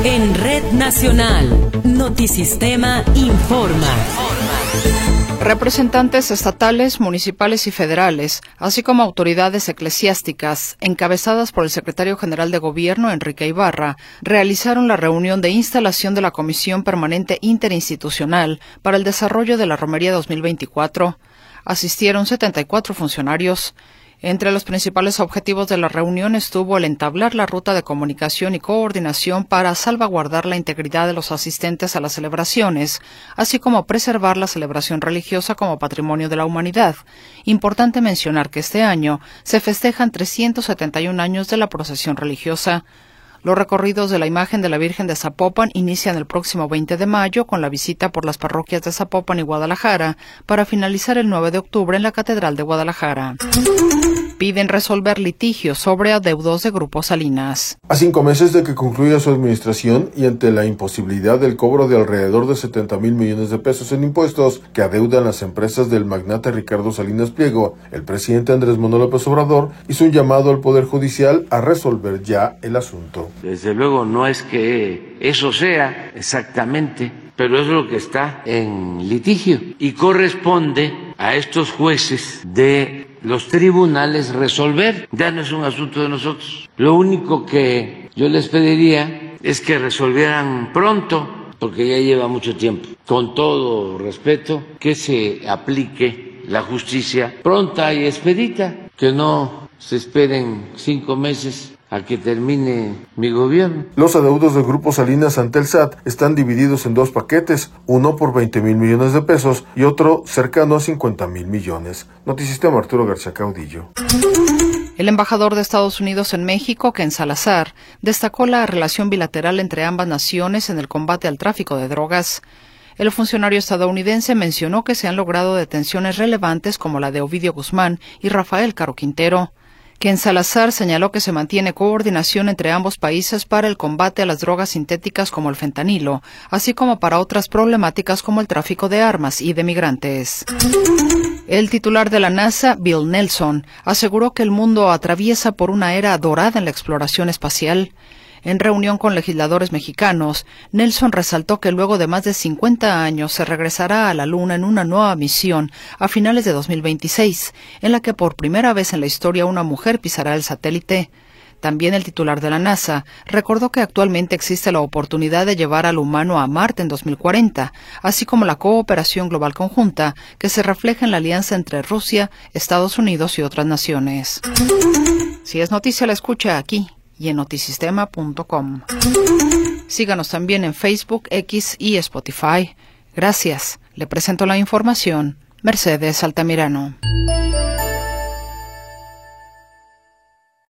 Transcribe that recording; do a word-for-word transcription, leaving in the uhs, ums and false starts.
En Red Nacional, Notisistema informa. Representantes estatales, municipales y federales, así como autoridades eclesiásticas, encabezadas por el secretario general de Gobierno, Enrique Ibarra, realizaron la reunión de instalación de la Comisión Permanente Interinstitucional para el Desarrollo de la Romería dos mil veinticuatro. Asistieron setenta y cuatro funcionarios. Entre los principales objetivos de la reunión estuvo el entablar la ruta de comunicación y coordinación para salvaguardar la integridad de los asistentes a las celebraciones, así como preservar la celebración religiosa como patrimonio de la humanidad. Importante mencionar que este año se festejan trescientos setenta y un años de la procesión religiosa. Los recorridos de la imagen de la Virgen de Zapopan inician el próximo veinte de mayo con la visita por las parroquias de Zapopan y Guadalajara para finalizar el nueve de octubre en la Catedral de Guadalajara. Piden resolver litigios sobre adeudos de Grupo Salinas. A cinco meses de que concluya su administración y ante la imposibilidad del cobro de alrededor de setenta mil millones de pesos en impuestos que adeudan las empresas del magnate Ricardo Salinas Pliego, el presidente Andrés Manuel López Obrador hizo un llamado al Poder Judicial a resolver ya el asunto. Desde luego no es que eso sea exactamente, pero es lo que está en litigio y corresponde a estos jueces de los tribunales resolver. Ya no es un asunto de nosotros. Lo único que yo les pediría es que resolvieran pronto, porque ya lleva mucho tiempo. Con todo respeto, que se aplique la justicia pronta y expedita, que no se esperen cinco meses a que termine mi gobierno. Los adeudos del Grupo Salinas ante el S A T están divididos en dos paquetes, uno por veinte mil millones de pesos y otro cercano a cincuenta mil millones. Notisistema, Arturo García Caudillo. El embajador de Estados Unidos en México, Ken Salazar, destacó la relación bilateral entre ambas naciones en el combate al tráfico de drogas. El funcionario estadounidense mencionó que se han logrado detenciones relevantes como la de Ovidio Guzmán y Rafael Caro Quintero. Ken Salazar señaló que se mantiene coordinación entre ambos países para el combate a las drogas sintéticas como el fentanilo, así como para otras problemáticas como el tráfico de armas y de migrantes. El titular de la NASA, Bill Nelson, aseguró que el mundo atraviesa por una era dorada en la exploración espacial. En reunión con legisladores mexicanos, Nelson resaltó que luego de más de cincuenta años se regresará a la Luna en una nueva misión a finales de dos mil veintiséis, en la que por primera vez en la historia una mujer pisará el satélite. También el titular de la NASA recordó que actualmente existe la oportunidad de llevar al humano a Marte en dos mil cuarenta, así como la cooperación global conjunta que se refleja en la alianza entre Rusia, Estados Unidos y otras naciones. Si es noticia, la escucha aquí y en notisistema punto com. Síganos también en Facebook, X y Spotify. Gracias. Le presento la información. Mercedes Altamirano.